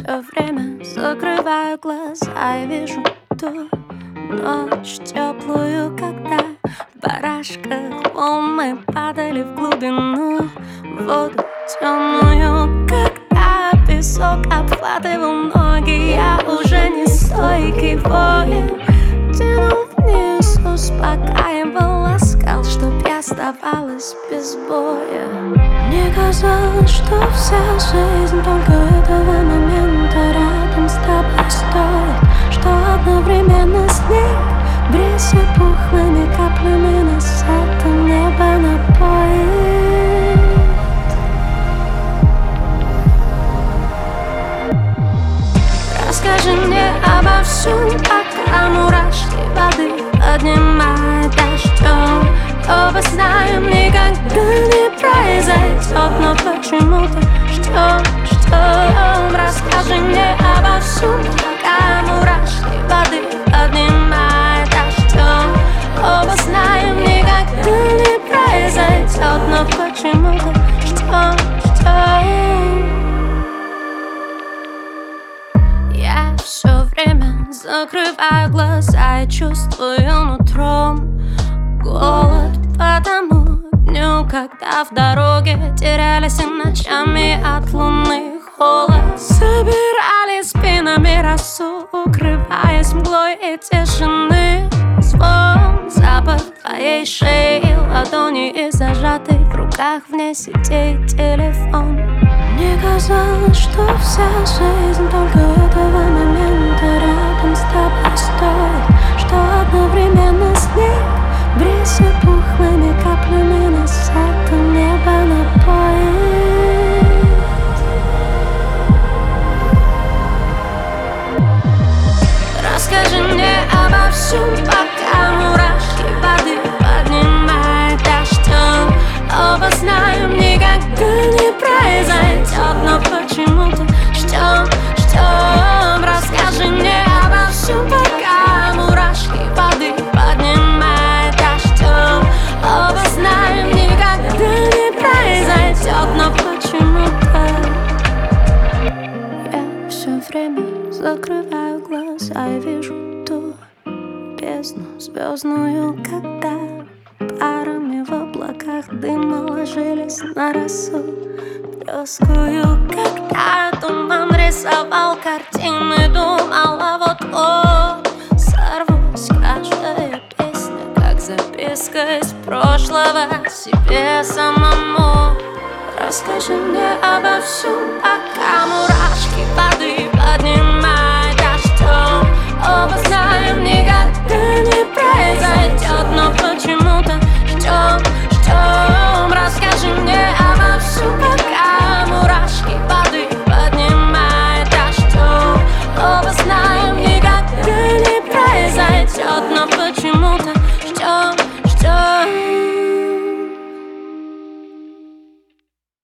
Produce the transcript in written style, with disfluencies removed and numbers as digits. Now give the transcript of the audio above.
Все время закрываю глаза и вижу ту ночь теплую, когда в барашках волн мы падали в глубину, в воду темную, когда песок обхватывал ноги. Я уже не стойкий воин, тянул вниз, успокаивал, ласкал, чтоб я оставалась без боя. Мне казалось, что вся жизнь только этого момента рядом с тобой стоит, что одновременно с ней бриз и пухлыми каплями нас это небо напоит. Расскажи мне обо всем, пока мурашки воды поднимает дождем. Оба знаем, никогда не произойдет, но почему-то ждем. Расскажи мне обо всем, пока мурашки воды поднимает дождем. Оба знаем, никогда не произойдет, но почему-то ждем. Я все время закрываю глаза и чувствую нутром голод по тому дню, когда в дороге терялись и ночами от луны холод. Собирали спинами росу, укрываясь мглой и тишины. Звон, запах твоей шеи, ладони и зажатый в руках вне сетей телефон. Мне казалось, что вся жизнь только этого момента рядом с тобой стоит, что одновременно с ней бриз и пухлыми каплями нас это небо напоит. Расскажи мне обо всем, пока мурашки воды поднимает дождем. Оба знаем, никогда не произойдет, но почему-то ждем. Расскажи мне обо всем, пока мурашки воды поднимает дождем. Оба знаем, никогда не произойдет, но почему-то я все время закрываю глаза и вижу ту бездну звездную, когда парами в облаках дыма ложились на росу плескую, когда туман рисовал картины, думала вот-вот сорвусь. Каждая песня как записка из прошлого себе самому. Расскажи мне обо всем, пока мурашки воды